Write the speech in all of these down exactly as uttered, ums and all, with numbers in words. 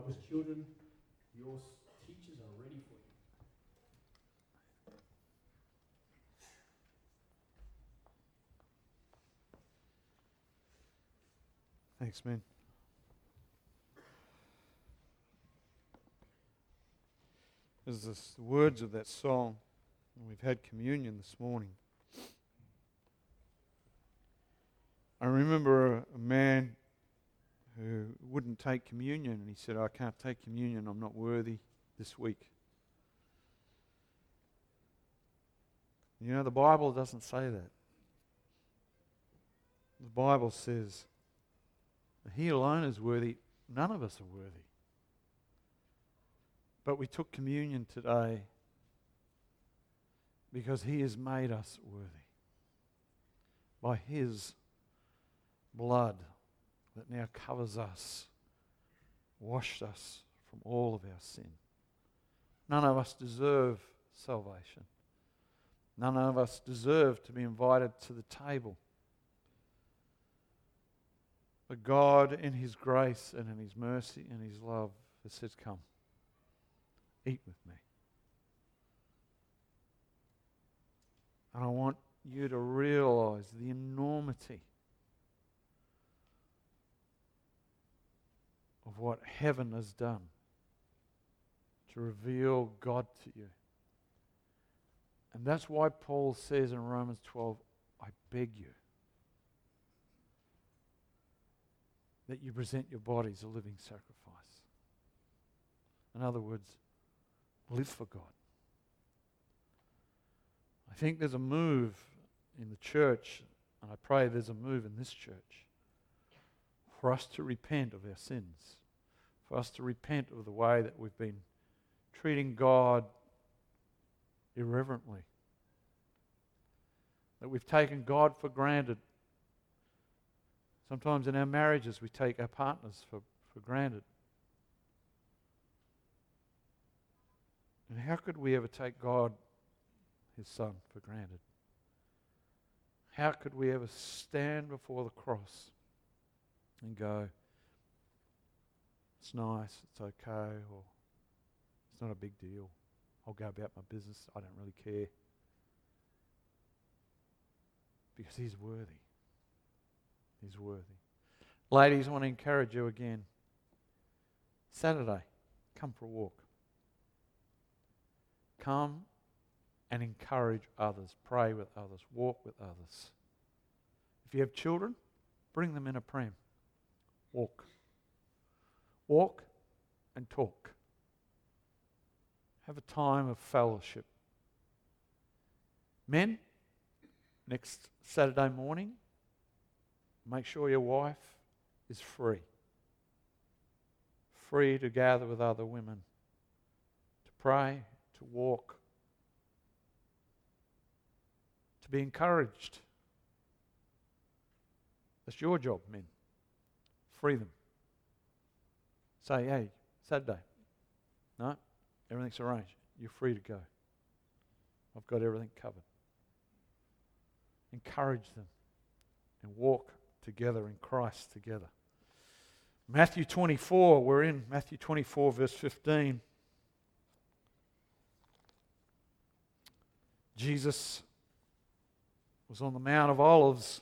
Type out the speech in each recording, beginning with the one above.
Bible children, your teachers are ready for you. Thanks, man. There's this, the words of that song, and we've had communion this morning. I remember a, a man who wouldn't take communion, and he said, I can't take communion, I'm not worthy this week. You know, the Bible doesn't say that. The Bible says, He alone is worthy, none of us are worthy. But we took communion today because He has made us worthy by His blood that now covers us, washed us from all of our sin. None of us deserve salvation. None of us deserve to be invited to the table. But God, in His grace and in His mercy and His love, has said, come, eat with me. And I want you to realize the enormity of what heaven has done to reveal God to you. And that's why Paul says in Romans twelve, I beg you that you present your bodies a living sacrifice. In other words, live for God. I think there's a move in the church, and I pray there's a move in this church, for us to repent of our sins, for us to repent of the way that we've been treating God irreverently, that we've taken God for granted. Sometimes in our marriages we take our partners for, for granted. And how could we ever take God, His Son, for granted? How could we ever stand before the cross and go, it's nice, it's okay, or it's not a big deal. I'll go about my business, I don't really care. Because He's worthy. He's worthy. Ladies, I want to encourage you again. Saturday, come for a walk. Come and encourage others. Pray with others. Walk with others. If you have children, bring them in a pram. Walk. Walk and talk. Have a time of fellowship. Men, next Saturday morning, make sure your wife is free. Free to gather with other women, to pray, to walk, to be encouraged. That's your job, men. Free them. Say, hey, Saturday. No, everything's arranged. You're free to go. I've got everything covered. Encourage them and walk together in Christ together. Matthew twenty-four, we're in Matthew twenty-four, verse fifteen. Jesus was on the Mount of Olives.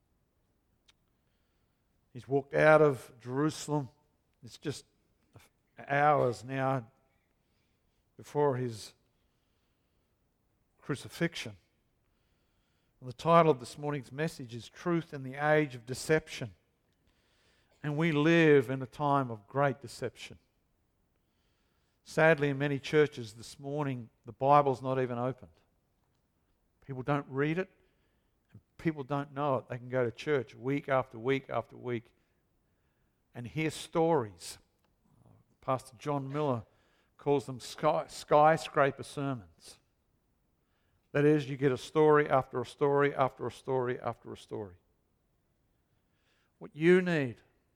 He's walked out of Jerusalem. It's just hours now before His crucifixion. And the title of this morning's message is Truth in the Age of Deception. And we live in a time of great deception. Sadly, in many churches this morning, the Bible's not even opened. People don't read it, and people don't know it. They can go to church week after week after week and hear stories. Pastor John Miller calls them sky, skyscraper sermons. That is, you get a story after a story after a story after a story. What you need,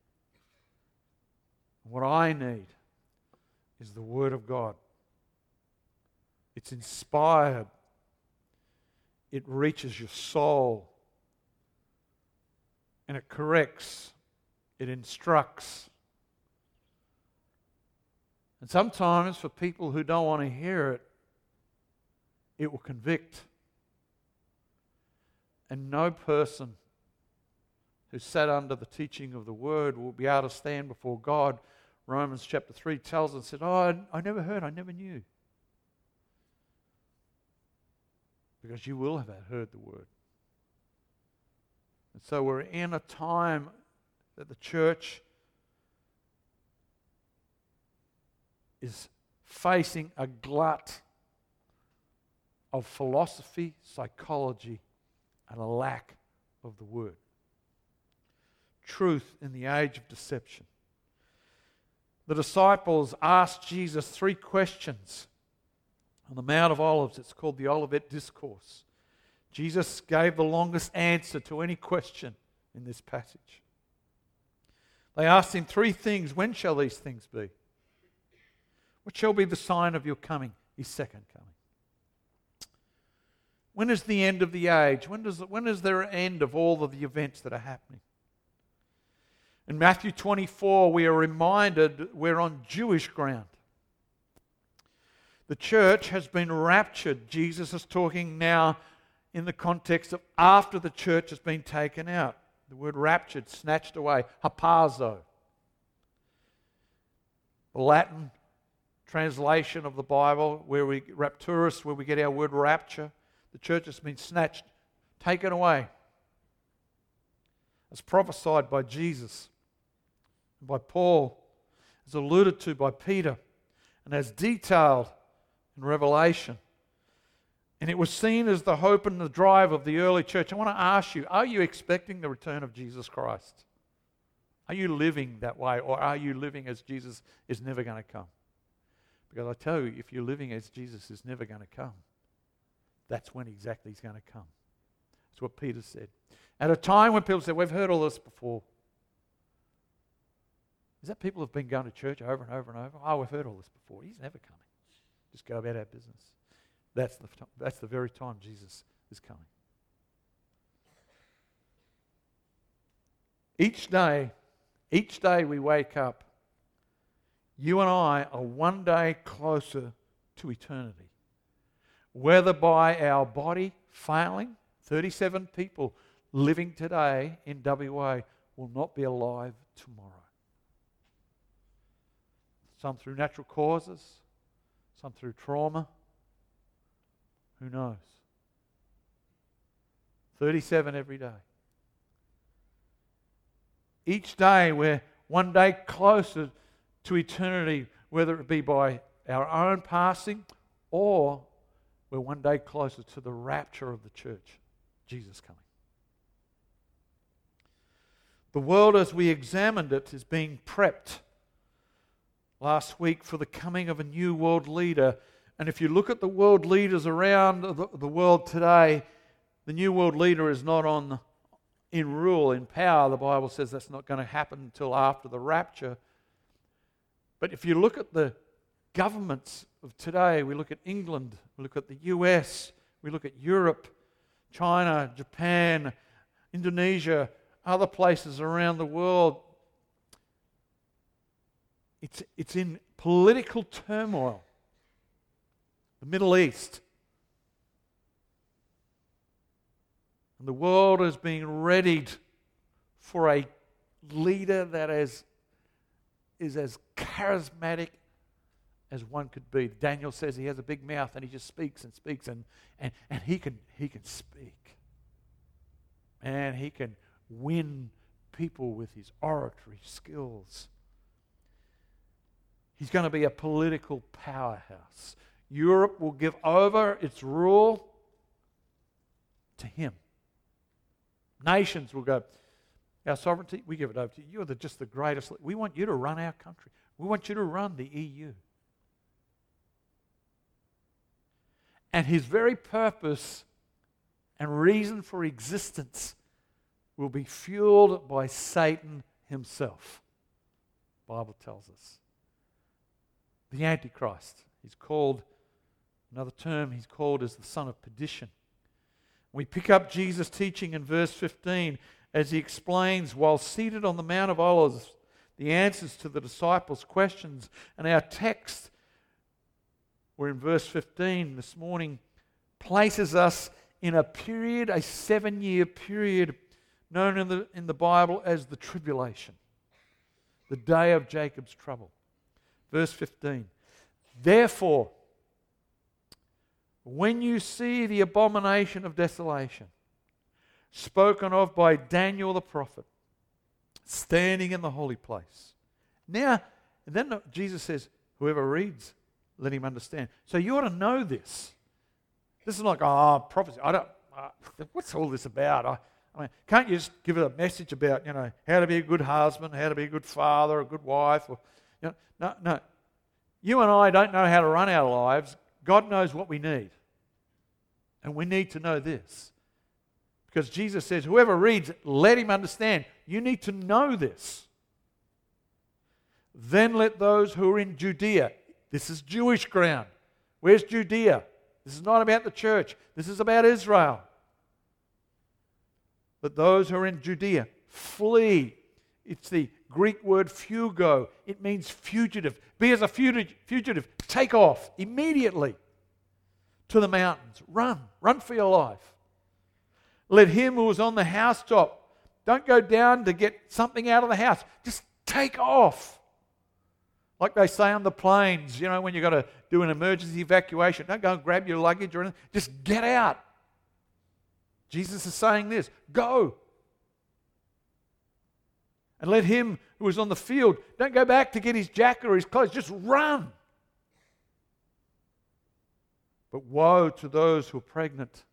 what I need, is the Word of God. It's inspired. It reaches your soul. And it corrects. It instructs. And sometimes for people who don't want to hear it, it will convict. And no person who sat under the teaching of the Word will be able to stand before God. Romans chapter three tells us, said, oh, I, I never heard, I never knew. Because you will have heard the Word. And so we're in a time that the church is facing a glut of philosophy, psychology, and a lack of the Word. Truth in the age of deception. The disciples asked Jesus three questions on the Mount of Olives. It's called the Olivet Discourse. Jesus gave the longest answer to any question in this passage. They asked him three things. When shall these things be? What shall be the sign of your coming, his second coming? When is the end of the age? When does when is there an end of all of the events that are happening? In Matthew twenty-four, we are reminded we're on Jewish ground. The church has been raptured. Jesus is talking now in the context of after the church has been taken out. The word raptured, snatched away, hapazo. The Latin translation of the Bible, where we rapturus, where we get our word rapture. The church has been snatched, taken away. As prophesied by Jesus, and by Paul, as alluded to by Peter, and as detailed in Revelation. And it was seen as the hope and the drive of the early church. I want to ask you, are you expecting the return of Jesus Christ? Are you living that way, or are you living as Jesus is never going to come? Because I tell you, if you're living as Jesus is never going to come, that's when exactly he's going to come. That's what Peter said. At a time when people said, we've heard all this before. Is that people have been going to church over and over and over? Oh, we've heard all this before. He's never coming. Just go about our business. That's the, that's the very time Jesus is coming. Each day, each day we wake up, you and I are one day closer to eternity. Whether by our body failing, thirty-seven people living today in W A will not be alive tomorrow. Some through natural causes, some through trauma. Who knows? thirty-seven every day. Each day we're one day closer to eternity, whether it be by our own passing or we're one day closer to the rapture of the church, Jesus coming. The world as we examined it is being prepped last week for the coming of a new world leader. And if you look at the world leaders around the, the world today, the new world leader is not on in rule, in power. The Bible says that's not going to happen until after the rapture. But if you look at the governments of today, we look at England, we look at the U S, we look at Europe, China, Japan, Indonesia, other places around the world, it's, it's in political turmoil. The Middle East. And the world is being readied for a leader that is, is as charismatic as one could be. Daniel says he has a big mouth and he just speaks and speaks and, and, and he can he can speak. And he can win people with his oratory skills. He's going to be a political powerhouse. Europe will give over its rule to him. Nations will go, our sovereignty, we give it over to you. You're the, just the greatest. We want you to run our country. We want you to run the E U. And his very purpose and reason for existence will be fueled by Satan himself. The Bible tells us. The Antichrist. He's called, another term he's called is the son of perdition. We pick up Jesus' teaching in verse fifteen as he explains, while seated on the Mount of Olives, the answers to the disciples' questions. And our text, we're in verse fifteen this morning, places us in a period, a seven-year period known in the, in the Bible as the tribulation, the day of Jacob's trouble. Verse fifteen, therefore, when you see the abomination of desolation spoken of by Daniel the prophet, standing in the holy place. Now, and then Jesus says, whoever reads, let him understand. So you ought to know this. This is like, oh, prophecy. I don't, uh, what's all this about? I, I mean, can't you just give it a message about, you know, how to be a good husband, how to be a good father, a good wife? Or, you know, no, no. You and I don't know how to run our lives. God knows what we need. And we need to know this. Because Jesus says, whoever reads, let him understand. You need to know this. Then let those who are in Judea, this is Jewish ground. Where's Judea? This is not about the church. This is about Israel. But those who are in Judea, flee. It's the Greek word fugo. It means fugitive. Be as a fugitive. Take off immediately to the mountains. Run. Run for your life. Let him who is on the housetop, don't go down to get something out of the house. Just take off. Like they say on the planes, you know, when you've got to do an emergency evacuation, don't go and grab your luggage or anything. Just get out. Jesus is saying this. Go. And let him who is on the field, don't go back to get his jacket or his clothes. Just run. But woe to those who are pregnant,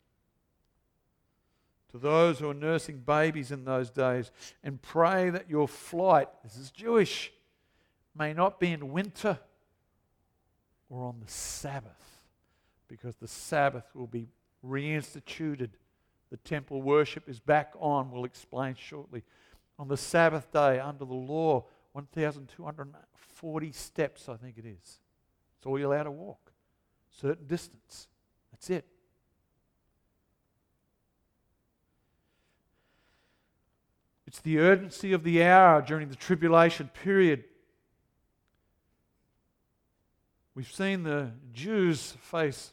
to those who are nursing babies in those days, and pray that your flight, this is Jewish, may not be in winter or on the Sabbath, because the Sabbath will be reinstituted. The temple worship is back on, we'll explain shortly. On the Sabbath day, under the law, one thousand two hundred forty steps, I think it is. It's all you're allowed to walk. Certain distance. That's it. It's the urgency of the hour during the tribulation period. We've seen the Jews face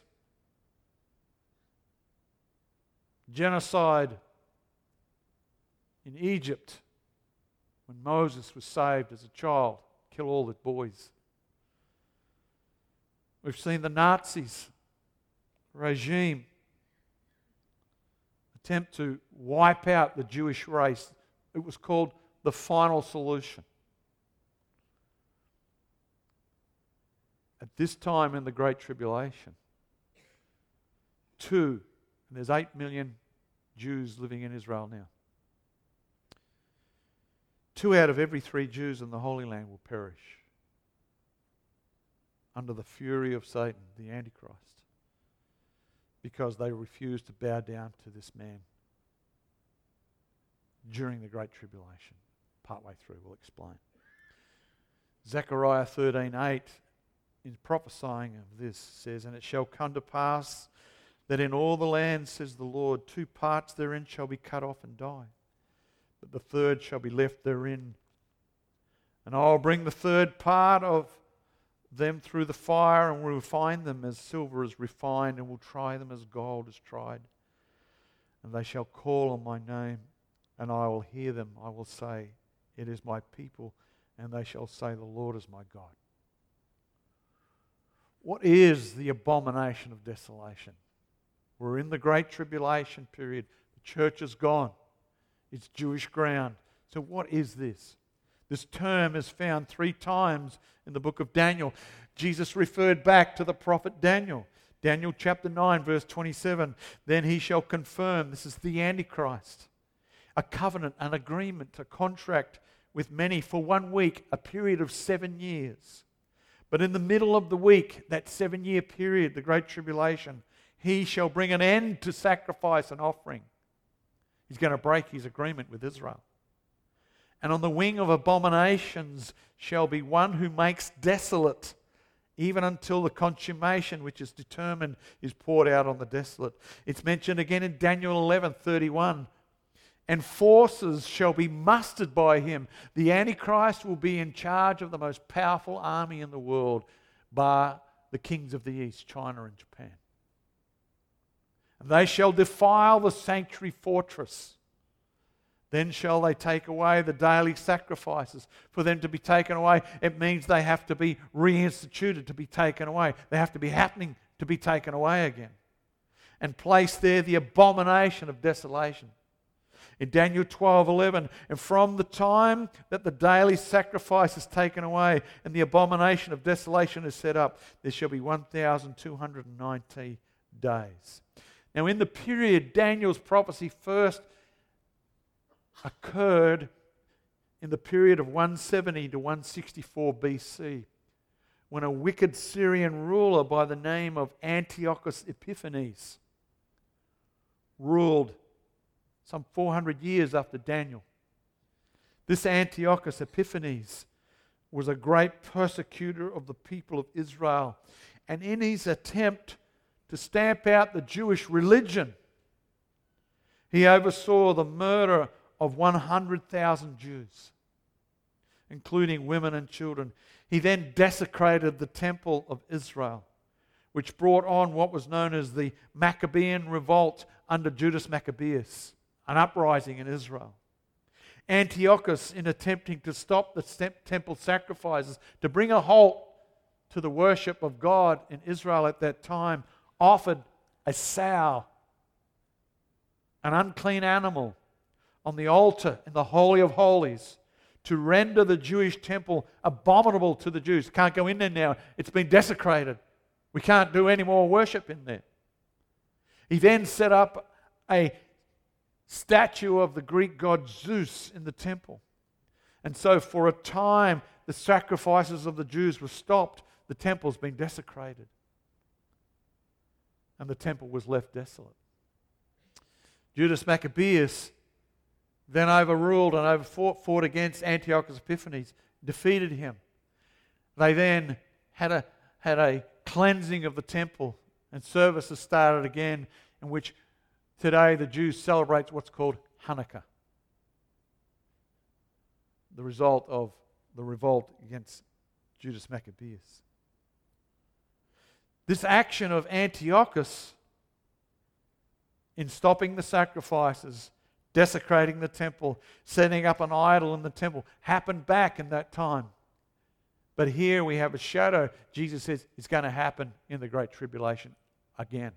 genocide in Egypt when Moses was saved as a child, kill all the boys. We've seen the Nazis regime attempt to wipe out the Jewish race. It was called the final solution. At this time in the Great Tribulation, two, and there's eight million Jews living in Israel now. Two out of every three Jews in the Holy Land will perish under the fury of Satan, the Antichrist, because they refuse to bow down to this man during the Great Tribulation. Partway through, we'll explain. Zechariah thirteen eight, in prophesying of this, says, and it shall come to pass that in all the land, says the Lord, two parts therein shall be cut off and die, but the third shall be left therein. And I will bring the third part of them through the fire, and will refine them as silver is refined, and will try them as gold is tried. And they shall call on my name, and I will hear them. I will say, it is my people, and they shall say, the Lord is my God. What is the abomination of desolation? We're in the Great Tribulation period. The church is gone. It's Jewish ground. So what is this? This term is found three times in the book of Daniel. Jesus referred back to the prophet Daniel. Daniel chapter nine, verse twenty-seven. Then he shall confirm, this is the Antichrist, a covenant, an agreement, a contract with many for one week, a period of seven years. But in the middle of the week, that seven-year period, the Great Tribulation, he shall bring an end to sacrifice and offering. He's going to break his agreement with Israel. And on the wing of abominations shall be one who makes desolate, even until the consummation which is determined is poured out on the desolate. It's mentioned again in Daniel eleven thirty-one. and forces shall be mustered by him. The Antichrist will be in charge of the most powerful army in the world, bar the kings of the east, China and Japan. And they shall defile the sanctuary fortress. Then shall they take away the daily sacrifices. For them to be taken away, it means they have to be reinstituted, to be taken away. They have to be happening to be taken away again. And place there the abomination of desolation. In Daniel twelve eleven, and from the time that the daily sacrifice is taken away and the abomination of desolation is set up, there shall be one thousand two hundred ninety days. Now, in the period Daniel's prophecy first occurred in the period of one seventy to one sixty-four B C, when a wicked Syrian ruler by the name of Antiochus Epiphanes ruled some four hundred years after Daniel. This Antiochus Epiphanes was a great persecutor of the people of Israel, and in his attempt to stamp out the Jewish religion, he oversaw the murder of one hundred thousand Jews, including women and children. He then desecrated the temple of Israel, which brought on what was known as the Maccabean revolt under Judas Maccabeus, an uprising in Israel. Antiochus, in attempting to stop the temple sacrifices, to bring a halt to the worship of God in Israel at that time, offered a sow, an unclean animal, on the altar in the Holy of Holies to render the Jewish temple abominable to the Jews. Can't go in there now. It's been desecrated. We can't do any more worship in there. He then set up a statue of the Greek god Zeus in the temple. And so for a time, the sacrifices of the Jews were stopped. The temple's been desecrated. And the temple was left desolate. Judas Maccabeus then overruled and over fought, fought against Antiochus Epiphanes, defeated him. They then had a, had a cleansing of the temple, and services started again, in which today the Jews celebrate what's called Hanukkah, the result of the revolt against Judas Maccabeus. This action of Antiochus in stopping the sacrifices, desecrating the temple, setting up an idol in the temple, happened back in that time. But here we have a shadow. Jesus says it's going to happen in the Great Tribulation again.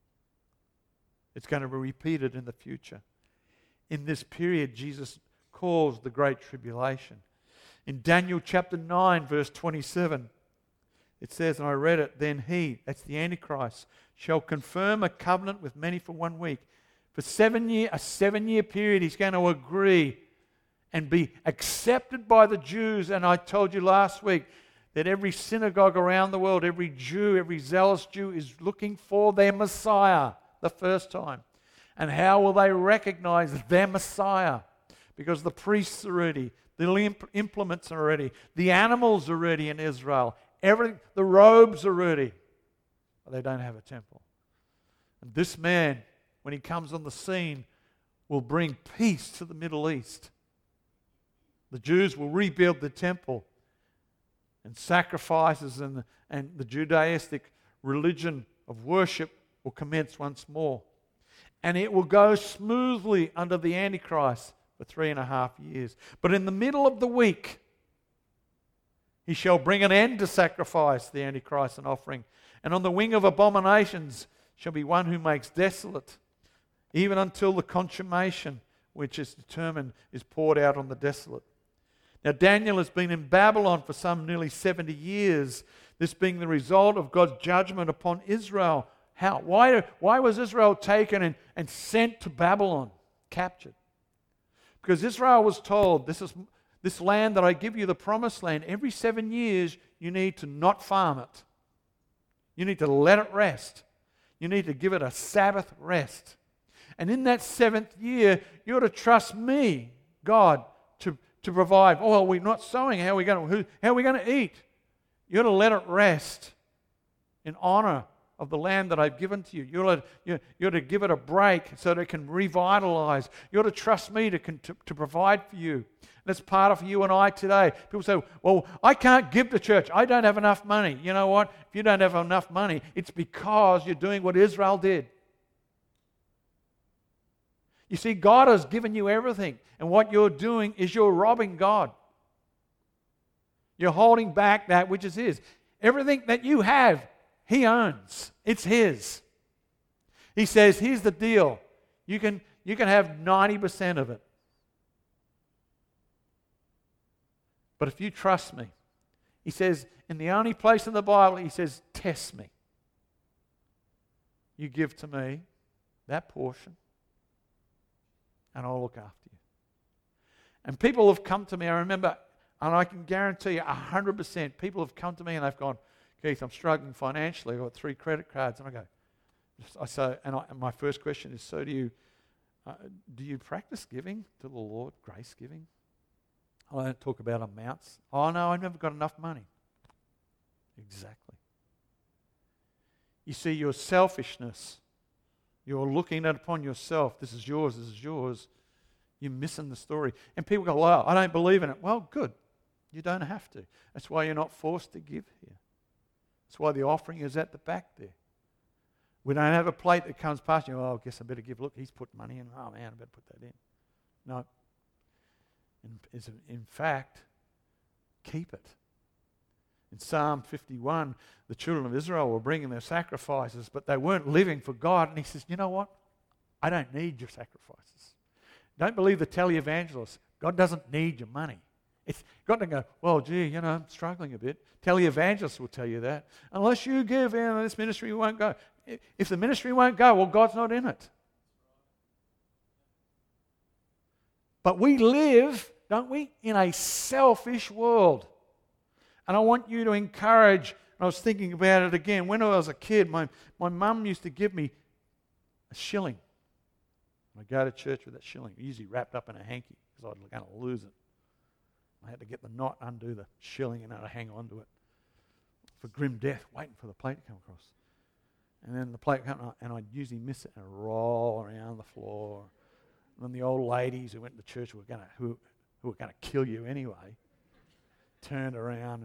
It's going to be repeated in the future. In this period, Jesus calls the Great Tribulation. In Daniel chapter nine, verse twenty-seven, it says, and I read it, then he, that's the Antichrist, shall confirm a covenant with many for one week. For seven year, a seven-year period, he's going to agree and be accepted by the Jews. And I told you last week that every synagogue around the world, every Jew, every zealous Jew is looking for their Messiah the first time. And how will they recognize their Messiah? Because the priests are ready, the implements are ready, the animals are ready in Israel, everything, the robes are ready. But they don't have a temple. And this man, when he comes on the scene, will bring peace to the Middle East. The Jews will rebuild the temple, and sacrifices and, and the Judaistic religion of worship will commence once more. And it will go smoothly under the Antichrist for three and a half years. But in the middle of the week, he shall bring an end to sacrifice, the Antichrist, and offering. And on the wing of abominations shall be one who makes desolate, even until the consummation which is determined is poured out on the desolate. Now Daniel has been in Babylon for some nearly seventy years, this being the result of God's judgment upon Israel. How? Why, why was Israel taken and, and sent to Babylon, captured? Because Israel was told, this is this land that I give you, the promised land, every seven years you need to not farm it. You need to let it rest. You need to give it a Sabbath rest. And in that seventh year, you're to trust me, God, to, to provide. Oh, well, we're not sowing. How are we going to, who, how are we going to eat? You're to let it rest in honor of the land that I've given to you. You ought to, you, you ought to give it a break so that it can revitalize. You ought to trust me to, to, to provide for you. And that's part of you and I today. People say, well, I can't give to church. I don't have enough money. You know what? If you don't have enough money, it's because you're doing what Israel did. You see, God has given you everything. And what you're doing is you're robbing God. You're holding back that which is His. Everything that you have, He owns. It's His. He says, here's the deal. You can, you can have ninety percent of it. But if you trust me, He says, in the only place in the Bible, He says, test me. You give to me that portion, and I'll look after you. And people have come to me, I remember, and I can guarantee you one hundred percent, people have come to me and they've gone, Keith, I'm struggling financially. I've got three credit cards. And I go, I say, and, I, and my first question is, so do you, uh, do you practice giving to the Lord, grace giving? I don't talk about amounts. Oh, no, I've never got enough money. Exactly. You see, your selfishness, you're looking at upon yourself. This is yours, this is yours. You're missing the story. And people go, well, I don't believe in it. Well, good. You don't have to. That's why you're not forced to give here. That's why the offering is at the back there. We don't have a plate that comes past you. Oh, I guess I better give. Look, he's put money in. Oh, man, I better put that in. No. In, in fact, keep it. In Psalm fifty-one, the children of Israel were bringing their sacrifices, but they weren't living for God. And He says, you know what? I don't need your sacrifices. Don't believe the televangelist. God doesn't need your money. It's got to go, well, gee, you know, I'm struggling a bit. Televangelists will tell you that. Unless you give in, this ministry won't go. If the ministry won't go, well, God's not in it. But we live, don't we, in a selfish world. And I want you to encourage, and I was thinking about it again, when I was a kid, my, my mum used to give me a shilling. I'd go to church with that shilling, usually wrapped up in a hanky, because I was going to lose it. I had to get the knot, undo the shilling, and I'd hang on to it for grim death, waiting for the plate to come across. And then the plate would come, and I'd usually miss it and roll around the floor. And then the old ladies who went to church who were going to, who, who were going to kill you anyway, turned around and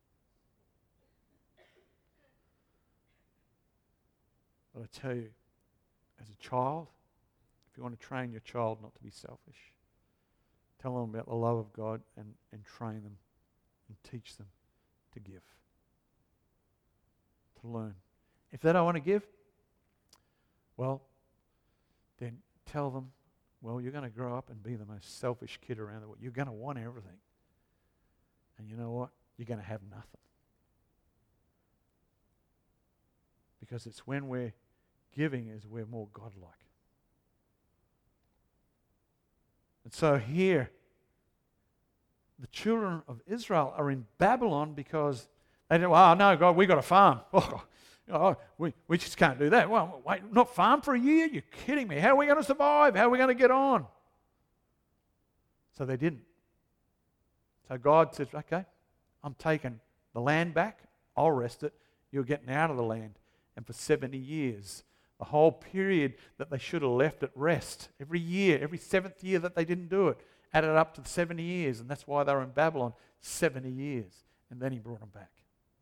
but I tell you, as a child, if you want to train your child not to be selfish, tell them about the love of God and, and train them and teach them to give, to learn. If they don't want to give, well, then tell them, well, you're going to grow up and be the most selfish kid around the world. You're going to want everything. And you know what? You're going to have nothing. Because it's when we're giving is we're more godlike. And so here, the children of Israel are in Babylon because they don't, oh no, God, we've got a farm. Oh, oh, we, we just can't do that. Well, wait, not farm for a year? You're kidding me. How are we going to survive? How are we going to get on? So they didn't. So God says, okay, I'm taking the land back. I'll rest it. You're getting out of the land. And for seventy years, the whole period that they should have left at rest, every year, every seventh year that they didn't do it, added up to the seventy years. And that's why they were in Babylon seventy years. And then He brought them back.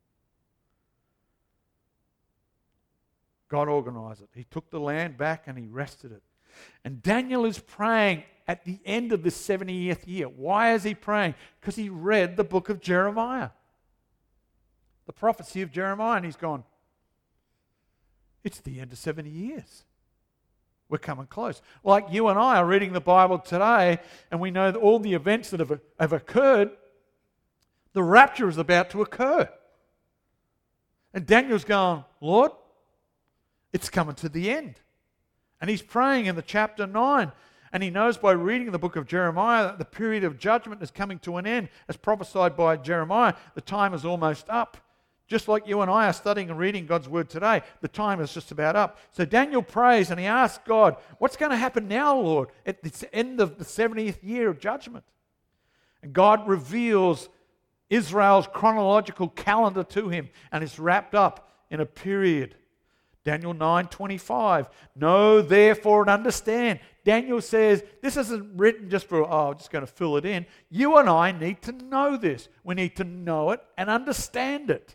God organized it. He took the land back and He rested it. And Daniel is praying at the end of this seventieth year. Why is he praying? Because he read the book of Jeremiah. The prophecy of Jeremiah. And he's gone, it's the end of seventy years. We're coming close. Like you and I are reading the Bible today, and we know that all the events that have, have occurred, the rapture is about to occur. And Daniel's going, Lord, it's coming to the end. And he's praying in the chapter nine. And he knows by reading the book of Jeremiah that the period of judgment is coming to an end. As prophesied by Jeremiah, the time is almost up. Just like you and I are studying and reading God's word today, the time is just about up. So Daniel prays and he asks God, what's going to happen now, Lord, at the end of the seventieth year of judgment? And God reveals Israel's chronological calendar to him, and it's wrapped up in a period Daniel nine twenty-five. Know therefore and understand. Daniel says this isn't written just for, oh, I'm just going to fill it in. You and I need to know this. We need to know it and understand it.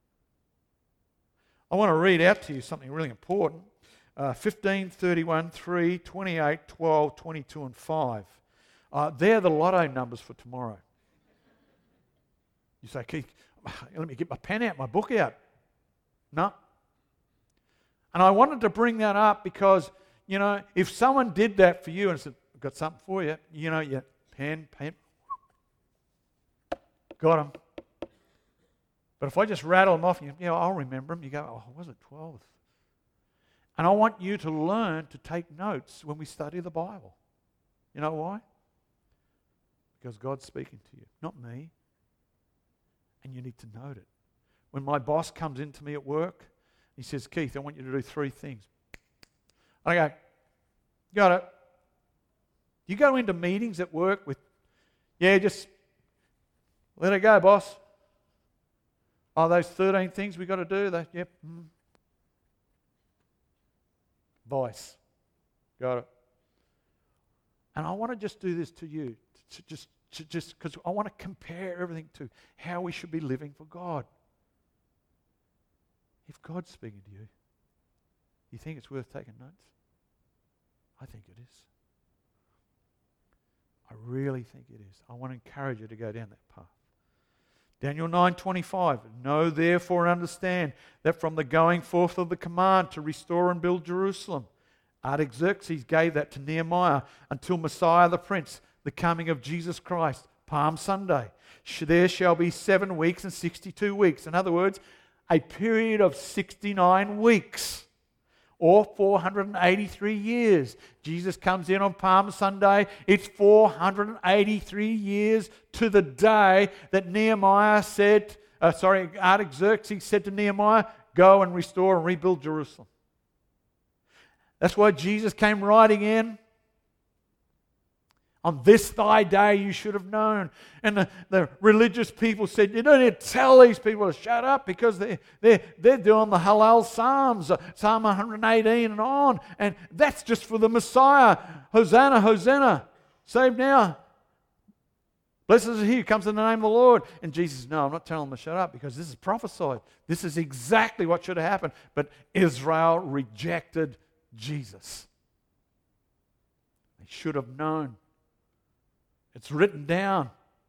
I want to read out to you something really important. Uh, fifteen, thirty-one, three, twenty-eight, twelve, twenty-two, and five. Uh, they're the lotto numbers for tomorrow. You say, Keith, let me get my pen out, my book out. No. And I wanted to bring that up because, you know, if someone did that for you and said, I've got something for you, you know, you pen, pen, got them. But if I just rattle them off, and you, yeah, I'll remember them. You go, oh, was it twelve? And I want you to learn to take notes when we study the Bible. You know why? Because God's speaking to you, not me. And you need to note it. When my boss comes into me at work, he says, Keith, I want you to do three things. I go, got it. You go into meetings at work with, yeah, just let it go, boss. Oh, those thirteen things we got to do, they, yep. Mm. Voice. Got it. And I want to just do this to you, to just to just because I want to compare everything to how we should be living for God. If God's speaking to you, you think it's worth taking notes? I think it is. I really think it is. I want to encourage you to go down that path. Daniel nine twenty-five. Know therefore and understand that from the going forth of the command to restore and build Jerusalem, Artaxerxes gave that to Nehemiah until Messiah the Prince, the coming of Jesus Christ, Palm Sunday. There shall be seven weeks and sixty-two weeks. In other words, a period of sixty-nine weeks or four hundred eighty-three years. Jesus comes in on Palm Sunday. It's four hundred eighty-three years to the day that Nehemiah said, uh, sorry, Artaxerxes said to Nehemiah, go and restore and rebuild Jerusalem. That's why Jesus came riding in. On this thy day you should have known. And the, the religious people said, you don't need to tell these people to shut up because they, they're, they're doing the Hallel Psalms, Psalm one eighteen and on. And that's just for the Messiah. Hosanna, Hosanna. Save now. Blessed is he who comes in the name of the Lord. And Jesus says, no, I'm not telling them to shut up because this is prophesied. This is exactly what should have happened. But Israel rejected Jesus. They should have known. It's written down.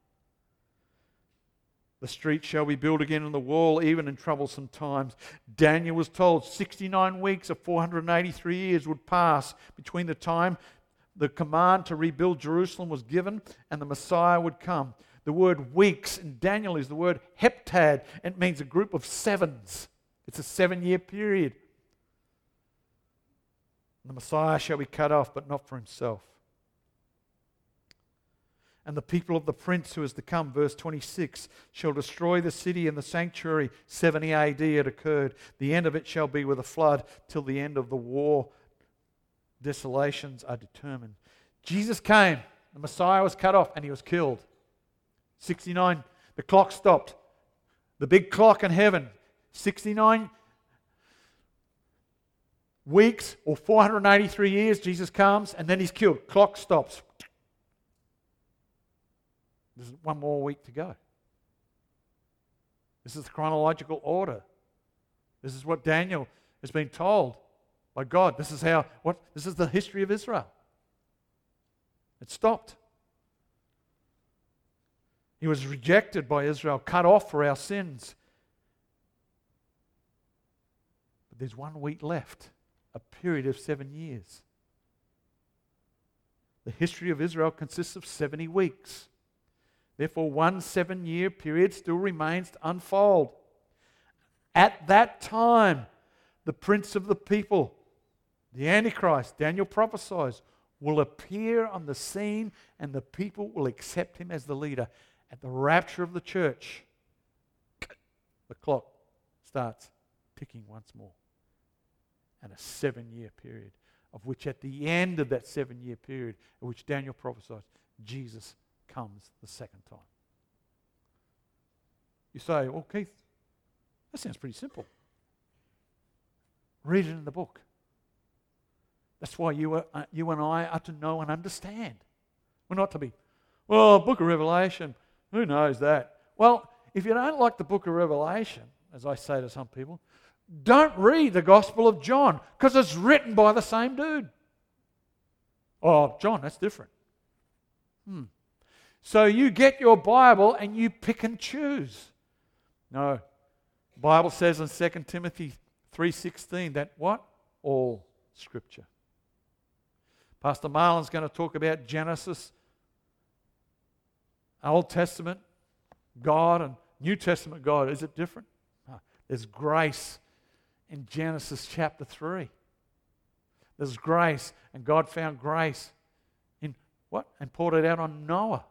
The street shall be built again and the wall, even in troublesome times. Daniel was told sixty-nine weeks of four hundred eighty-three years would pass between the time the command to rebuild Jerusalem was given and the Messiah would come. The word weeks in Daniel is the word heptad. It means a group of sevens. It's a seven-year period. The Messiah shall be cut off, but not for himself. And the people of the prince who is to come, verse twenty-six, shall destroy the city and the sanctuary. seventy A D it occurred. The end of it shall be with a flood till the end of the war. Desolations are determined. Jesus came. The Messiah was cut off and he was killed. sixty-nine, the clock stopped. The big clock in heaven. sixty-nine weeks or four hundred eighty-three years, Jesus comes and then he's killed. Clock stops. There's one more week to go. This is the chronological order. This is what Daniel has been told by God. This is how what this is the history of Israel. It stopped. He was rejected by Israel, cut off for our sins. But there's one week left, a period of seven years. The history of Israel consists of seventy weeks. Therefore, one seven-year period still remains to unfold. At that time, the prince of the people, the Antichrist, Daniel prophesies, will appear on the scene and the people will accept him as the leader. At the rapture of the church, the clock starts ticking once more. And a seven-year period, of which at the end of that seven-year period, of which Daniel prophesies, Jesus comes the second time. You say, well, Keith, that sounds pretty simple. Read it in the book. That's why you, are, uh, you and I are to know and understand. We're not to be, well, book of Revelation, who knows that? Well, if you don't like the book of Revelation, as I say to some people, don't read the Gospel of John because it's written by the same dude. Oh, John, that's different. Hmm. So you get your Bible and you pick and choose. No. The Bible says in Second Timothy three sixteen that what? All Scripture. Pastor Marlon's going to talk about Genesis, Old Testament God and New Testament God. Is it different? No. There's grace in Genesis chapter three. There's grace, and God found grace in what? And poured it out on Noah.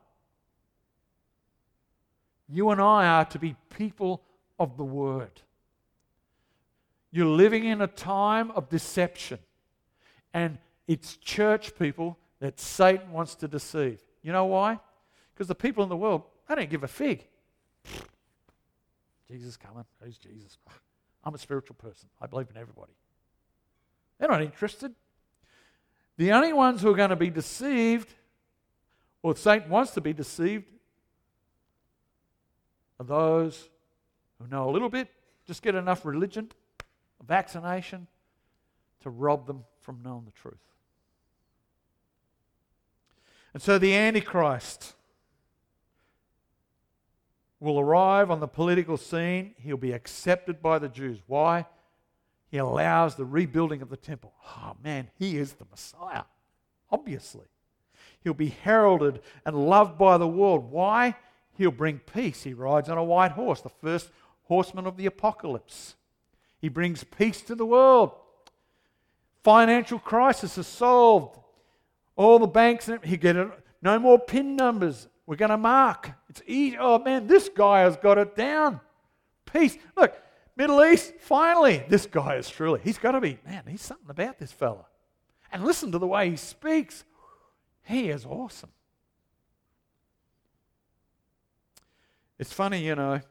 You and I are to be people of the Word. You're living in a time of deception, and it's church people that Satan wants to deceive. You know why? Because the people in the world, they don't give a fig. Jesus coming. Who's Jesus? I'm a spiritual person. I believe in everybody. They're not interested. The only ones who are going to be deceived, or Satan wants to be deceived, are those who know a little bit, just get enough religion, vaccination, to rob them from knowing the truth. And so the Antichrist will arrive on the political scene. He'll be accepted by the Jews. Why? He allows the rebuilding of the temple. Oh man, he is the Messiah, obviously. He'll be heralded and loved by the world. Why? He'll bring peace. He rides on a white horse, the first horseman of the apocalypse. He brings peace to the world. Financial crisis is solved. All the banks, he get it. No more PIN numbers. We're going to mark. It's easy. Oh man, this guy has got it down. Peace. Look, Middle East, finally, this guy is truly, he's got to be, man, he's something about this fella. And listen to the way he speaks. He is awesome. It's funny, you know,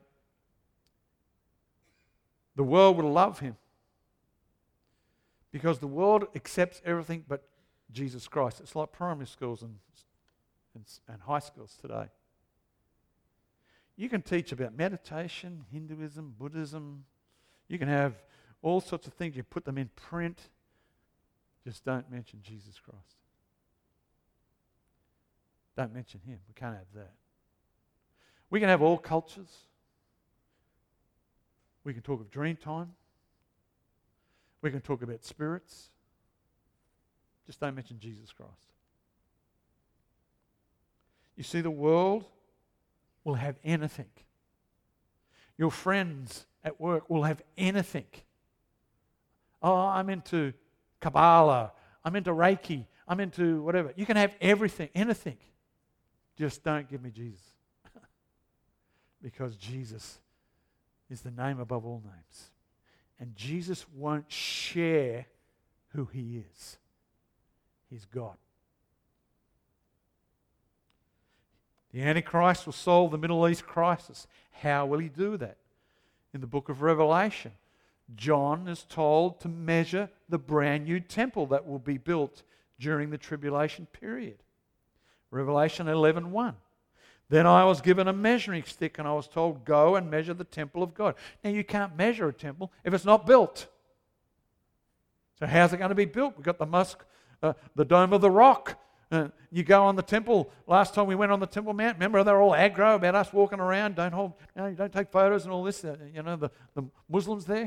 the world will love him because the world accepts everything but Jesus Christ. It's like primary schools and, and, and high schools today. You can teach about meditation, Hinduism, Buddhism. You can have all sorts of things. You put them in print. Just don't mention Jesus Christ. Don't mention him. We can't have that. We can have all cultures. We can talk of dream time. We can talk about spirits. Just don't mention Jesus Christ. You see, the world will have anything. Your friends at work will have anything. Oh, I'm into Kabbalah. I'm into Reiki. I'm into whatever. You can have everything, anything. Just don't give me Jesus. Because Jesus is the name above all names. And Jesus won't share who he is. He's God. The Antichrist will solve the Middle East crisis. How will he do that? In the book of Revelation, John is told to measure the brand new temple that will be built during the tribulation period. Revelation eleven one. Then I was given a measuring stick and I was told, go and measure the temple of God. Now you can't measure a temple if it's not built. So how's it going to be built? We've got the Musk, uh, the Dome of the Rock. Uh, you go on the temple. Last time we went on the Temple Mount, remember they're all aggro about us walking around. Don't hold, you know, you don't take photos and all this. Uh, you know, the, the Muslims there.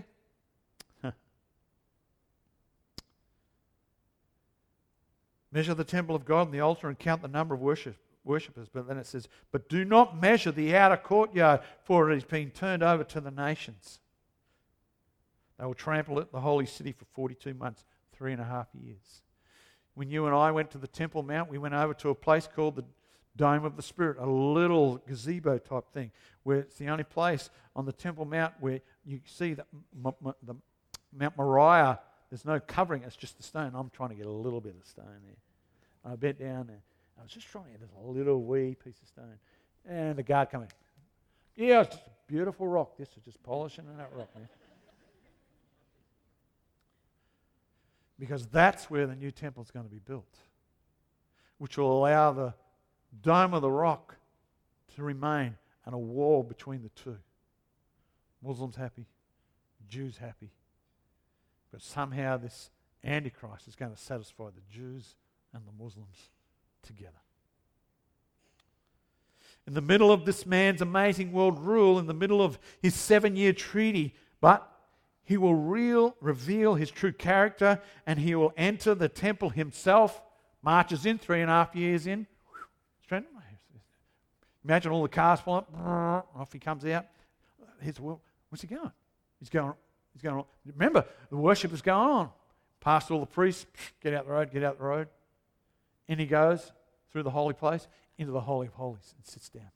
Measure the temple of God and the altar and count the number of worship, worshippers. But then it says, but do not measure the outer courtyard, for it is being turned over to the nations. They will trample it, the holy city, for forty-two months, three and a half years. When you and I went to the Temple Mount, we went over to a place called the Dome of the Spirit, a little gazebo type thing, where it's the only place on the Temple Mount where you see the, the Mount Moriah. There's no covering, it's just the stone. I'm trying to get a little bit of stone there. I bent down there. I was just trying to get this little wee piece of stone. And the guard came in. Yeah, it's just a beautiful rock. This is just polishing that rock, man. Because that's where the new temple is going to be built, which will allow the Dome of the Rock to remain and a wall between the two. Muslims happy, Jews happy. But somehow this Antichrist is going to satisfy the Jews and the Muslims together. In the middle of this man's amazing world rule, in the middle of his seven-year treaty, but he will real, reveal his true character, and he will enter the temple himself, marches in, three and a half years in. Straight, imagine all the cars pulling up, off he comes out. Here's the world. Where's he going? He's going, he's going on. Remember, the worship is going on. Past all the priests, get out the road, get out the road. In he goes through the holy place, into the Holy of Holies, and sits down.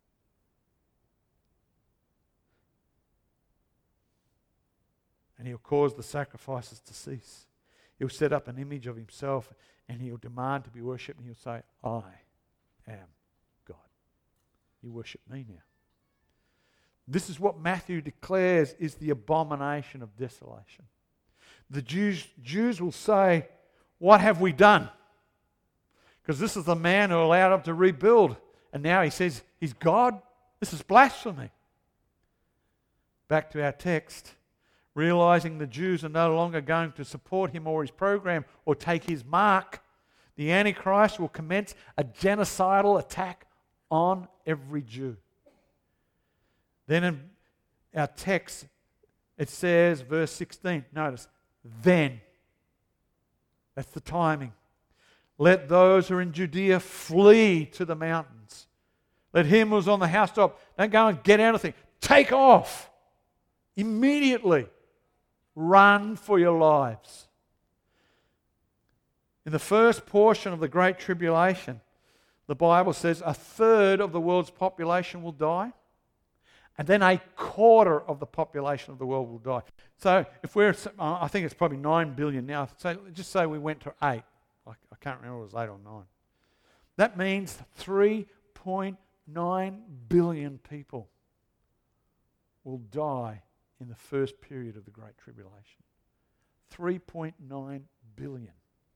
And he'll cause the sacrifices to cease. He'll set up an image of himself, and he'll demand to be worshipped, and he'll say, I am God. You worship me now. This is what Matthew declares is the abomination of desolation. The Jews, Jews will say, what have we done? Because this is the man who allowed them to rebuild. And now he says, he's God? This is blasphemy. Back to our text. Realizing the Jews are no longer going to support him or his program or take his mark, the Antichrist will commence a genocidal attack on every Jew. Then in our text, it says, verse sixteen, notice, then. That's the timing. Let those who are in Judea flee to the mountains. Let him who's on the housetop, don't go and get anything. Take off. Immediately. Run for your lives. In the first portion of the Great Tribulation, the Bible says a third of the world's population will die. And then a quarter of the population of the world will die. So if we're, I think it's probably nine billion now. So just say we went to eight. I can't remember if it was eight or nine. That means three point nine billion people will die in the first period of the Great Tribulation. three point nine billion.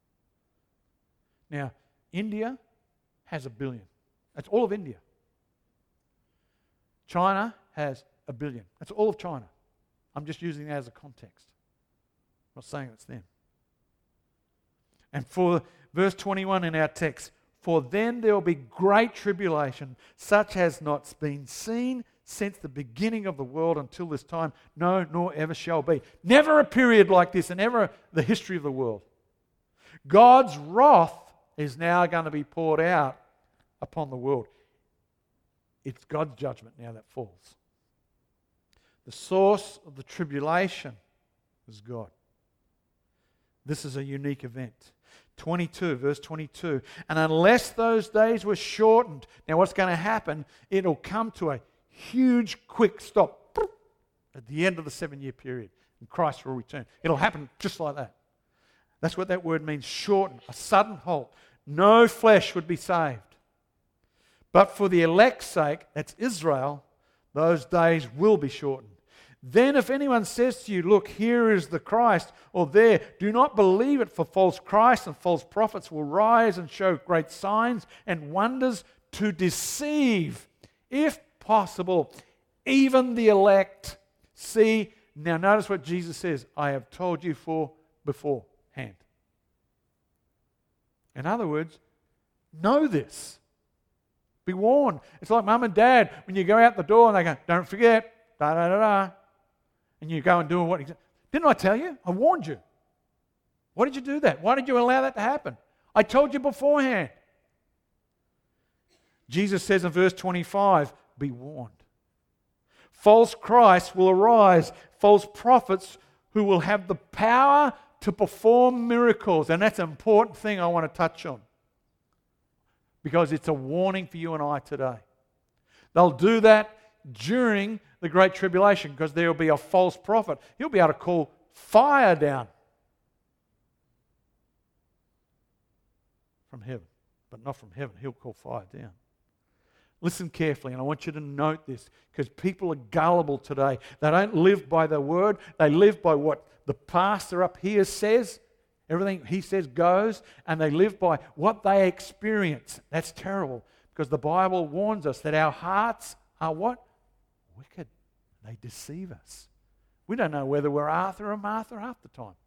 Now, India has a billion. That's all of India. China has a billion. That's all of China. I'm just using that as a context. I'm not saying it's them. And for verse twenty-one in our text, for then there will be great tribulation, such as not been seen since the beginning of the world until this time, no, nor ever shall be. Never a period like this in ever the history of the world. God's wrath is now going to be poured out upon the world. It's God's judgment now that falls. The source of the tribulation is God. This is a unique event. twenty-two, verse twenty-two. And unless those days were shortened, now what's going to happen? It'll come to a huge quick stop at the end of the seven-year period, and Christ will return. It'll happen just like that. That's what that word means, shorten, a sudden halt. No flesh would be saved. But for the elect's sake, that's Israel, those days will be shortened. Then if anyone says to you, look, here is the Christ, or there, do not believe it, for false Christs and false prophets will rise and show great signs and wonders to deceive, if possible, even the elect. See, now notice what Jesus says, I have told you for beforehand. In other words, know this. Be warned. It's like mum and dad, when you go out the door and they go, don't forget, da da da da. And you go and do what? Didn't I tell you? I warned you. Why did you do that? Why did you allow that to happen? I told you beforehand. Jesus says in verse twenty-five, be warned. False Christs will arise, false prophets who will have the power to perform miracles. And that's an important thing I want to touch on, because it's a warning for you and I today. They'll do that during the Great Tribulation, because there will be a false prophet. He'll be able to call fire down from heaven, but not from heaven. He'll call fire down. Listen carefully, and I want you to note this, because people are gullible today. They don't live by the word. They live by what the pastor up here says, Everything he says goes, and they live by what they experience. That's terrible, because the Bible warns us that our hearts are what? Wicked. They deceive us. We don't know whether we're Arthur or Martha half the time.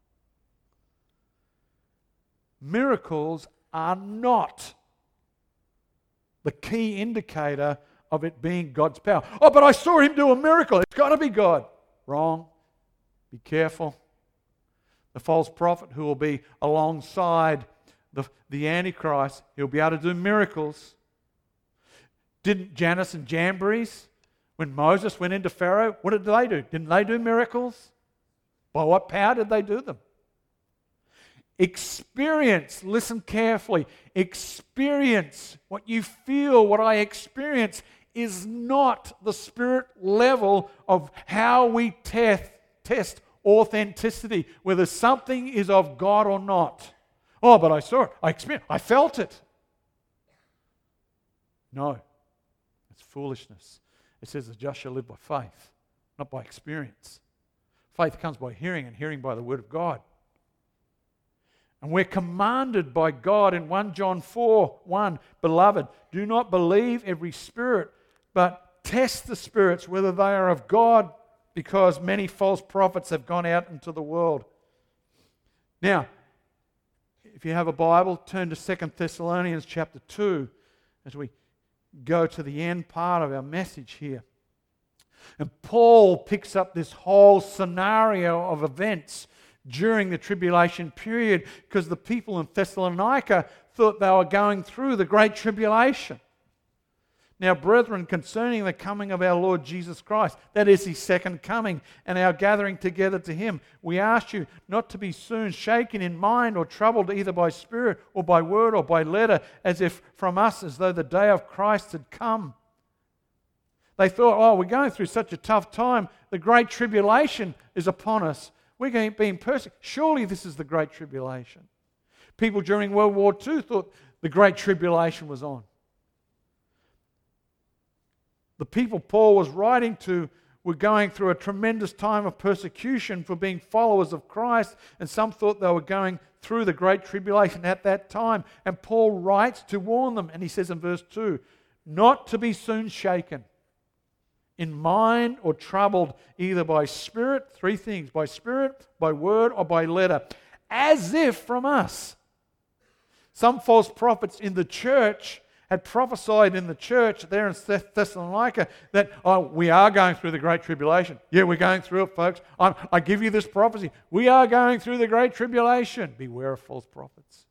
Miracles are not the key indicator of it being God's power. Oh, but I saw him do a miracle. It's got to be God. Wrong. Be careful. The false prophet who will be alongside the, the Antichrist, he'll be able to do miracles. Didn't Jannes and Jambres, when Moses went into Pharaoh, what did they do? Didn't they do miracles? By what power did they do them? Experience, listen carefully, experience, what you feel, what I experience, is not the spirit level of how we test, test authenticity, whether something is of God or not. Oh, but I saw it, I experienced it, I felt it. No, it's foolishness. It says the just shall live by faith, not by experience. Faith comes by hearing, and hearing by the word of God. And we're commanded by God in First John four one, beloved, do not believe every spirit, but test the spirits whether they are of God, because many false prophets have gone out into the world. Now, if you have a Bible, turn to Second Thessalonians chapter two as we go to the end part of our message here. And Paul picks up this whole scenario of events during the tribulation period, because the people in Thessalonica thought they were going through the great tribulation. Now, brethren, concerning the coming of our Lord Jesus Christ, that is his second coming, and our gathering together to him, we ask you not to be soon shaken in mind or troubled either by spirit or by word or by letter, as if from us, as though the day of Christ had come. They thought, oh, we're going through such a tough time, the great tribulation is upon us. We're going being persecuted. Surely this is the Great Tribulation. People during World War Two thought the Great Tribulation was on. The people Paul was writing to were going through a tremendous time of persecution for being followers of Christ, and some thought they were going through the Great Tribulation at that time. And Paul writes to warn them, and he says in verse two, not to be soon shaken in mind or troubled either by spirit, three things, by spirit, by word, or by letter, as if from us. Some false prophets in the church had prophesied in the church there in Thessalonica that, oh, we are going through the Great Tribulation. Yeah, we're going through it, folks. I'm, I give you this prophecy. We are going through the Great Tribulation. Beware of false prophets.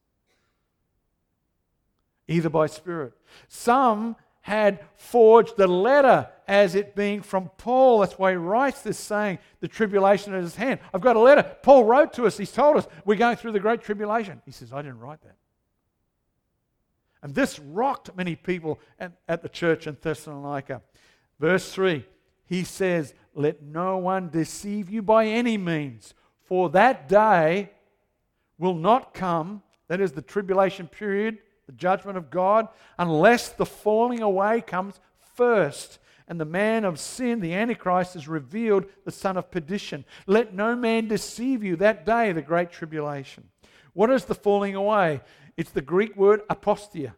Either by spirit. Some had forged the letter as it being from Paul. That's why he writes this, saying the tribulation at his hand. I've got a letter. Paul wrote to us. He's told us we're going through the Great Tribulation. He says, I didn't write that. And this rocked many people at, at the church in Thessalonica. Verse three, he says, let no one deceive you by any means, for that day will not come, that is the tribulation period, the judgment of God, unless the falling away comes first, and the man of sin, the Antichrist, is revealed, the son of perdition. Let no man deceive you that day, the great tribulation. What is the falling away? It's the Greek word apostia,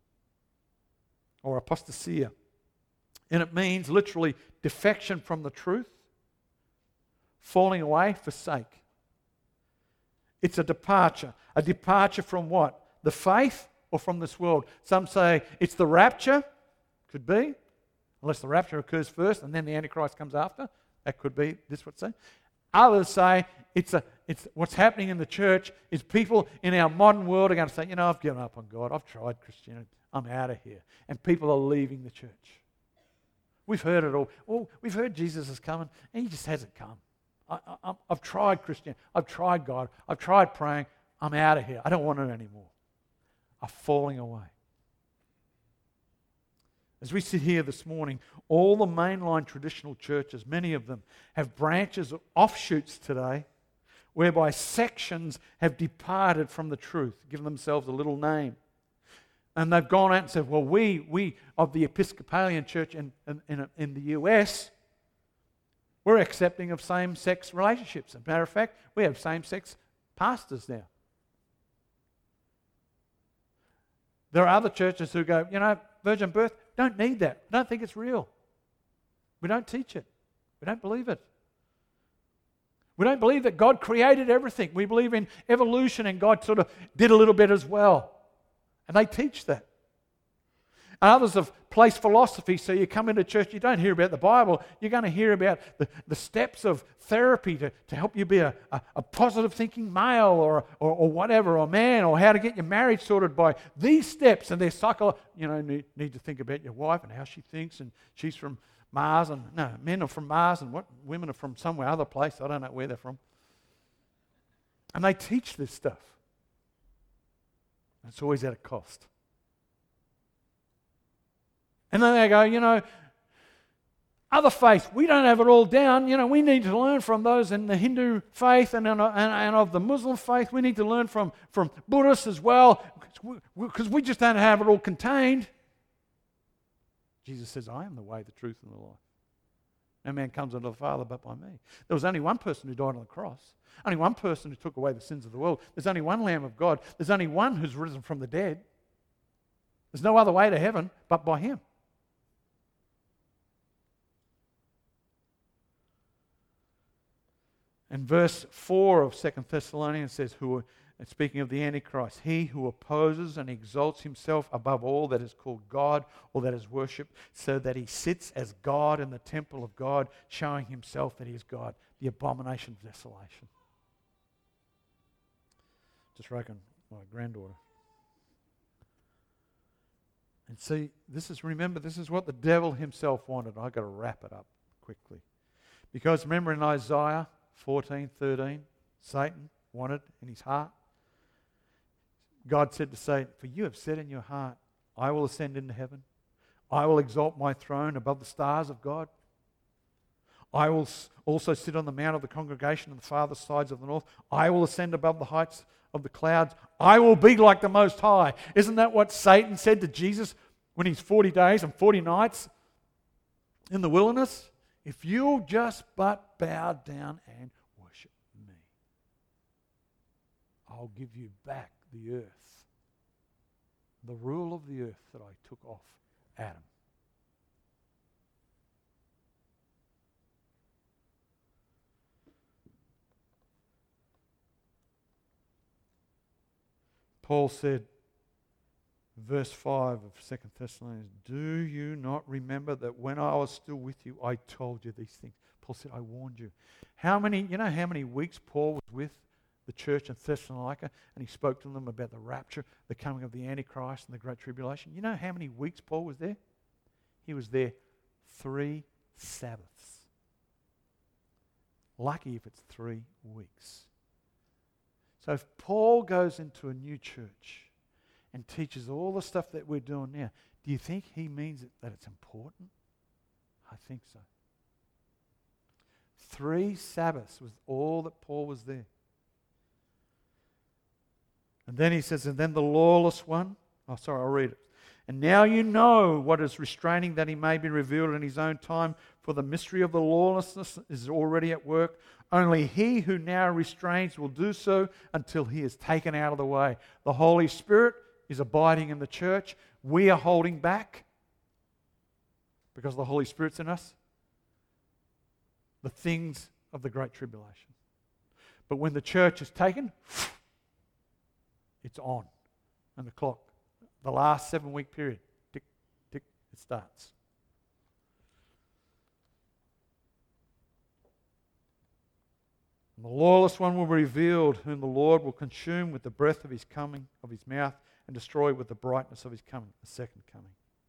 or apostasia. And it means literally defection from the truth, falling away, forsake. It's a departure. A departure from what? The faith or from this world? Some say it's the rapture. Could be. Unless the rapture occurs first and then the Antichrist comes after. That could be, this would say. Others say it's a it's what's happening in the church is people in our modern world are going to say, you know, I've given up on God. I've tried Christianity. I'm out of here. And people are leaving the church. We've heard it all. Well, we've heard Jesus is coming and he just hasn't come. I, I, I've tried Christianity. I've tried God. I've tried praying. I'm out of here. I don't want it anymore. Are falling away. As we sit here this morning, all the mainline traditional churches, many of them, have branches or offshoots today whereby sections have departed from the truth, given themselves a little name. And they've gone out and said, well, we, we of the Episcopalian Church in, in, in the U S, we're accepting of same-sex relationships. As a matter of fact, we have same-sex pastors now. There are other churches who go, you know, virgin birth, don't need that. Don't think it's real. We don't teach it. We don't believe it. We don't believe that God created everything. We believe in evolution, and God sort of did a little bit as well. And they teach that. And others have placed philosophy, so you come into church, you don't hear about the Bible, you're going to hear about the, the steps of therapy to, to help you be a, a, a positive thinking male or, or, or whatever, or man, or how to get your marriage sorted by these steps. And they're psycho, you know, need, need to think about your wife and how she thinks, and she's from Mars, and no, men are from Mars, and what women are from somewhere other place. I don't know where they're from. And they teach this stuff. It's always at a cost. And then they go, you know, other faiths, we don't have it all down. You know, we need to learn from those in the Hindu faith and, and, and of the Muslim faith. We need to learn from, from Buddhists as well, because we just don't have it all contained. Jesus says, I am the way, the truth, and the life. No man comes unto the Father but by me. There was only one person who died on the cross. Only one person who took away the sins of the world. There's only one Lamb of God. There's only one who's risen from the dead. There's no other way to heaven but by him. And verse four of Second Thessalonians says, who, speaking of the Antichrist, he who opposes and exalts himself above all that is called God or that is worshipped, so that he sits as God in the temple of God, showing himself that he is God, the abomination of desolation. Just reckon my granddaughter. And see, this is, remember, this is what the devil himself wanted. I've got to wrap it up quickly. Because remember in Isaiah fourteen thirteen, Satan wanted in his heart. God said to Satan, for you have said in your heart, I will ascend into heaven. I will exalt my throne above the stars of God. I will also sit on the mount of the congregation on the farthest sides of the north. I will ascend above the heights of the clouds. I will be like the Most High. Isn't that what Satan said to Jesus when he's forty days and forty nights in the wilderness? If you'll just but bow down and worship me, I'll give you back the earth, the rule of the earth that I took off Adam. Paul said, verse five of Second Thessalonians, do you not remember that when I was still with you, I told you these things? Paul said, I warned you. How many, you know how many weeks Paul was with the church in Thessalonica, and he spoke to them about the rapture, the coming of the Antichrist and the Great Tribulation? You know how many weeks Paul was there? He was there three Sabbaths. Lucky if it's three weeks. So if Paul goes into a new church and teaches all the stuff that we're doing now, do you think he means it, that it's important? I think so. Three Sabbaths was all that Paul was there. And then he says, and then the lawless one, oh sorry, I'll read it. And now you know what is restraining, that he may be revealed in his own time, for the mystery of the lawlessness is already at work. Only he who now restrains will do so until he is taken out of the way. The Holy Spirit is abiding in the church. We are holding back because the Holy Spirit's in us. The things of the Great Tribulation. But when the church is taken, it's on. And the clock, the last seven week period, tick, tick, it starts. And the lawless one will be revealed, whom the Lord will consume with the breath of his coming, of his mouth, and destroy with the brightness of his coming, the second coming.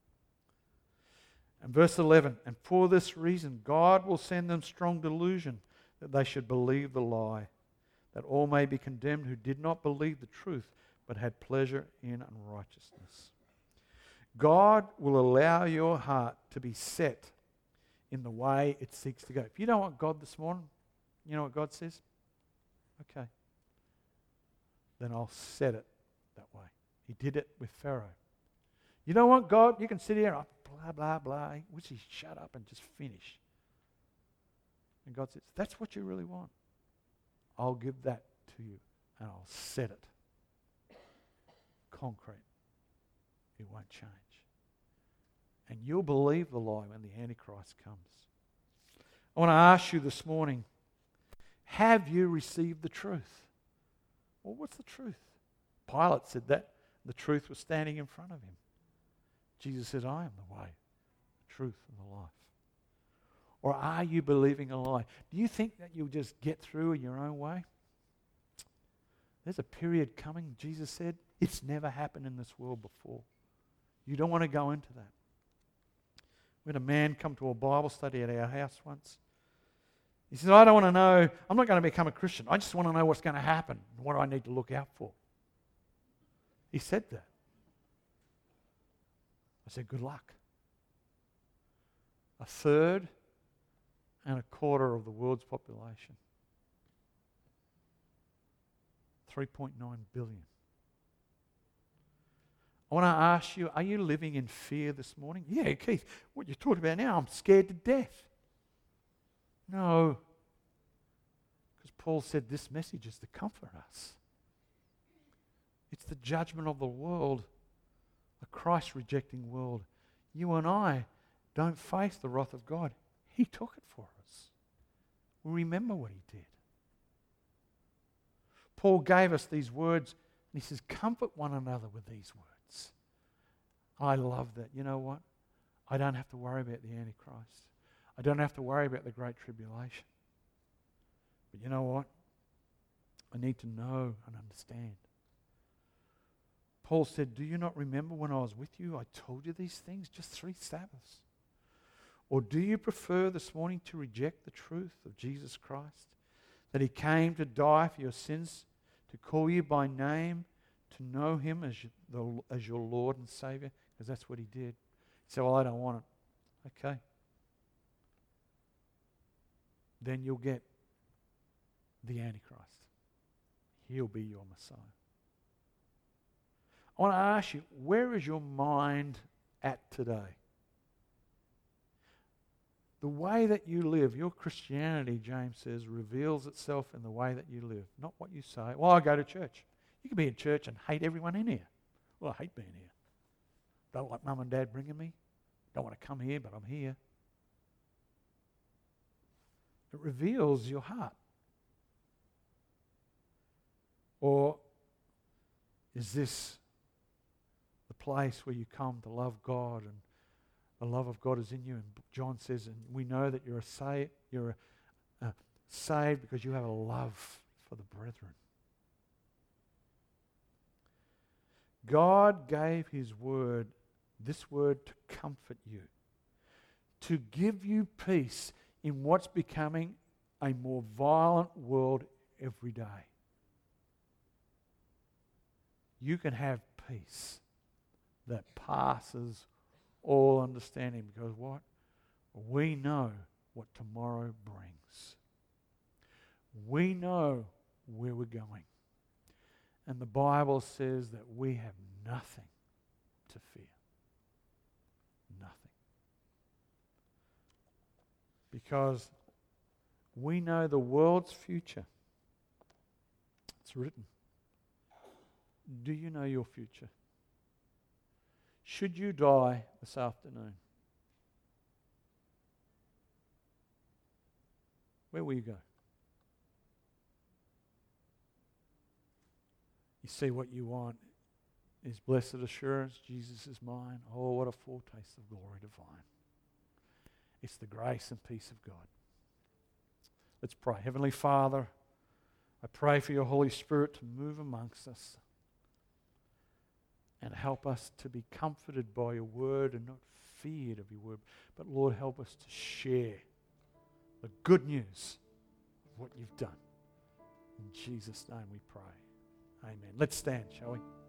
And verse eleven, and for this reason God will send them strong delusion, that they should believe the lie, that all may be condemned who did not believe the truth, but had pleasure in unrighteousness. God will allow your heart to be set in the way it seeks to go. If you don't want God this morning, you know what God says? Okay. Then I'll set it that way. He did it with Pharaoh. You don't want God? You can sit here and blah, blah, blah. Wish he'd shut up and just finish. And God says, that's what you really want. I'll give that to you and I'll set it. Concrete. it won't change. And you'll believe the lie when the Antichrist comes. I want to ask you this morning, have you received the truth? Well, what's the truth? Pilate said that. The truth was standing in front of him. Jesus said, I am the way, the truth, and the life. Or are you believing a lie? Do you think that you'll just get through in your own way? There's a period coming, Jesus said, it's never happened in this world before. You don't want to go into that. We had a man come to a Bible study at our house once. He said, I don't want to know, I'm not going to become a Christian. I just want to know what's going to happen and what I need to look out for. He said that. I said, good luck. A third and a quarter of the world's population. three point nine billion. I want to ask you, are you living in fear this morning? Yeah, Keith, what you're talking about now, I'm scared to death. No. Because Paul said this message is to comfort us. It's the judgment of the world, a Christ-rejecting world. You and I don't face the wrath of God. He took it for us. We remember what he did. Paul gave us these words, and he says, comfort one another with these words. I love that. You know what? I don't have to worry about the Antichrist. I don't have to worry about the Great Tribulation. But you know what? I need to know and understand. Paul said, do you not remember when I was with you? I told you these things just three Sabbaths. Or do you prefer this morning to reject the truth of Jesus Christ? That he came to die for your sins, to call you by name, to know him as, you, the, as your Lord and Savior? Because that's what he did. He said, well, I don't want it. Okay. Then you'll get the Antichrist. He'll be your Messiah. I want to ask you, where is your mind at today? The way that you live, your Christianity, James says, reveals itself in the way that you live, not what you say. Well, I go to church. You can be in church and hate everyone in here. Well, I hate being here. Don't like mum and dad bringing me. Don't want to come here, but I'm here. It reveals your heart. Or is this the place where you come to love God, and the love of God is in you? And John says, and we know that you're a sa- you're a, a saved because you have a love for the brethren. God gave his word, this word, to comfort you, to give you peace in what's becoming a more violent world every day. You can have peace that passes all understanding, because what? We know what tomorrow brings. We know where we're going. And the Bible says that we have nothing to fear. Nothing. Because we know the world's future. It's written. Do you know your future? Should you die this afternoon, where will you go? You see, what you want is blessed assurance, Jesus is mine. Oh, what a foretaste of glory divine. It's the grace and peace of God. Let's pray. Heavenly Father, I pray for your Holy Spirit to move amongst us and help us to be comforted by your word and not feared of your word. But Lord, help us to share the good news of what you've done. In Jesus' name we pray. Amen. Let's stand, shall we?